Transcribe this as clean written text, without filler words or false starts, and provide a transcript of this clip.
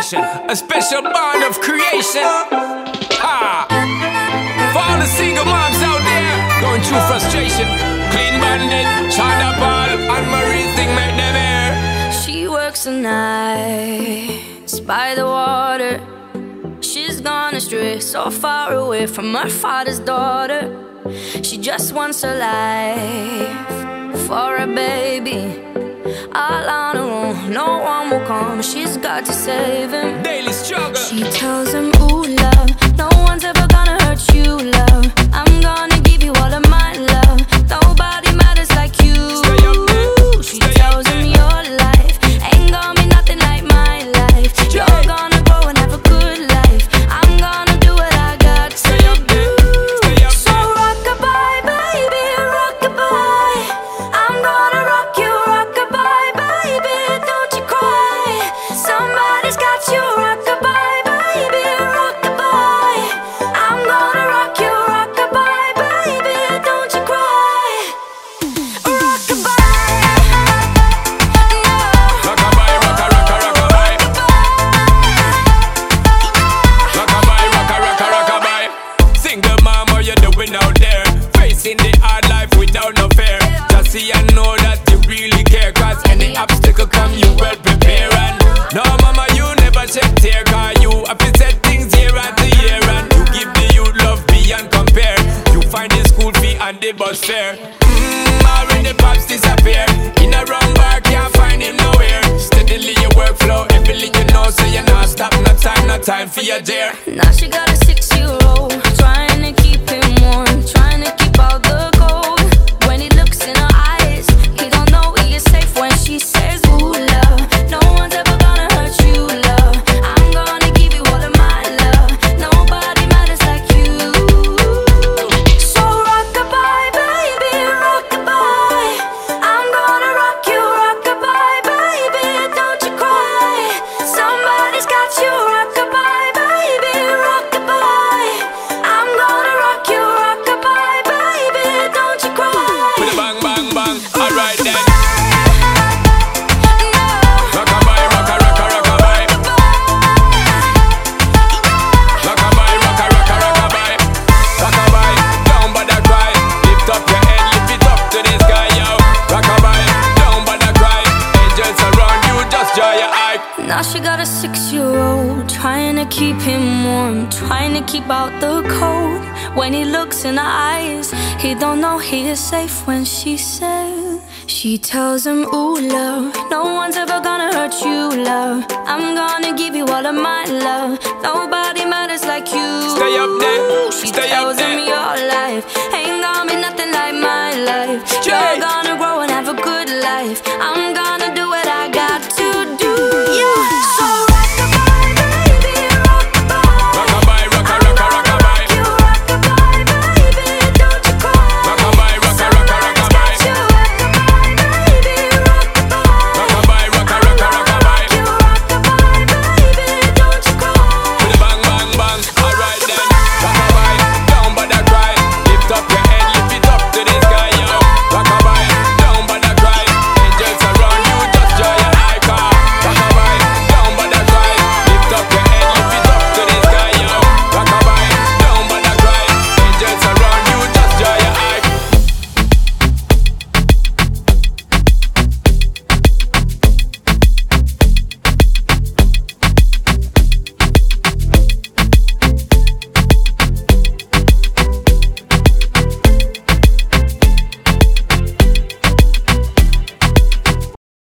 sensation, a special bond of creation. Ha! For all the single moms out there going through frustration, Clean Bandit, China Ball, and Marie thing make them air. She works the nights by the water. She's gone astray, so far away from her father's daughter. She just wants a life for a baby. All on her own, no one will come. She's got to save him. Daily struggle. She tells him, ooh, love, no one's ever gonna hurt you, love. I'm gonna give you all of my love. Nobody matters like you. Stay up there. She tells him your life ain't gonna be nothing like my life. You're gonna grow and have a good life. I'm gonna do what I got to do. So rock-a-bye, baby, rock-a-bye. I'm gonna rock you, rock-a-bye, baby, don't you cry. Somebody's got you, rock-a-bye, baby, rock-a-bye. I'm gonna rock you, rock-a-bye, baby, don't you cry. Rock-a-bye, Rock-a-bye, rock-a-rock-a-rock-a-bye. Rock-a-bye, rock-a-rock-a-rock-a-bye. Single mom, how you doing out there? Facing the hard life without no fear. Just see and know that you really care, cause any obstacle come, you well prepare. And no mama, you never shed tear, cause you have to set things year after year. And you give the youth love beyond compare. You find the school fee and the bus fare. Already pops disappear. In a wrong bar, can't find him nowhere. Steadily your workflow, everything you know, so you not stop, no time for your dear. now she got a 6-year-old, trying to keep him warm, trying to keep out the cold. When he looks in her eyes, he don't know he is safe when she says, ooh, love, no one's ever gonna hurt you, love. I'm gonna give you all of my love. Nobody matters like you. So rock-a-bye, baby, rock-a-bye. I'm gonna rock you, rock-a-bye, baby, don't you cry. Somebody's got you, rock-a-bye, baby, rock-a-bye. I'm gonna rock you, rock-a-bye, baby, don't you cry. With a bang, bang, bang, alright then. No. Rock-a-bye, rock-a-rock-a-rock-a-bye. Rock-a-bye, rock-a-rock-a-rock-a-bye. Rock-a-bye, don't bother cry. Lift up your head, lift it up to the sky, yo. Rock-a-bye, don't bother cry. Angels around you, just dry your eye. Now she got a 6-year-old, trying to keep him warm, trying to keep out the cold. When he looks in her eyes, he don't know he is safe when she says. She tells him, ooh, love, no one's ever gonna hurt you, love. I'm gonna give you all of my love. Nobody matters like you. Stay up there, She stay up tells him there. your life ain't gonna be nothing like my life. Jay.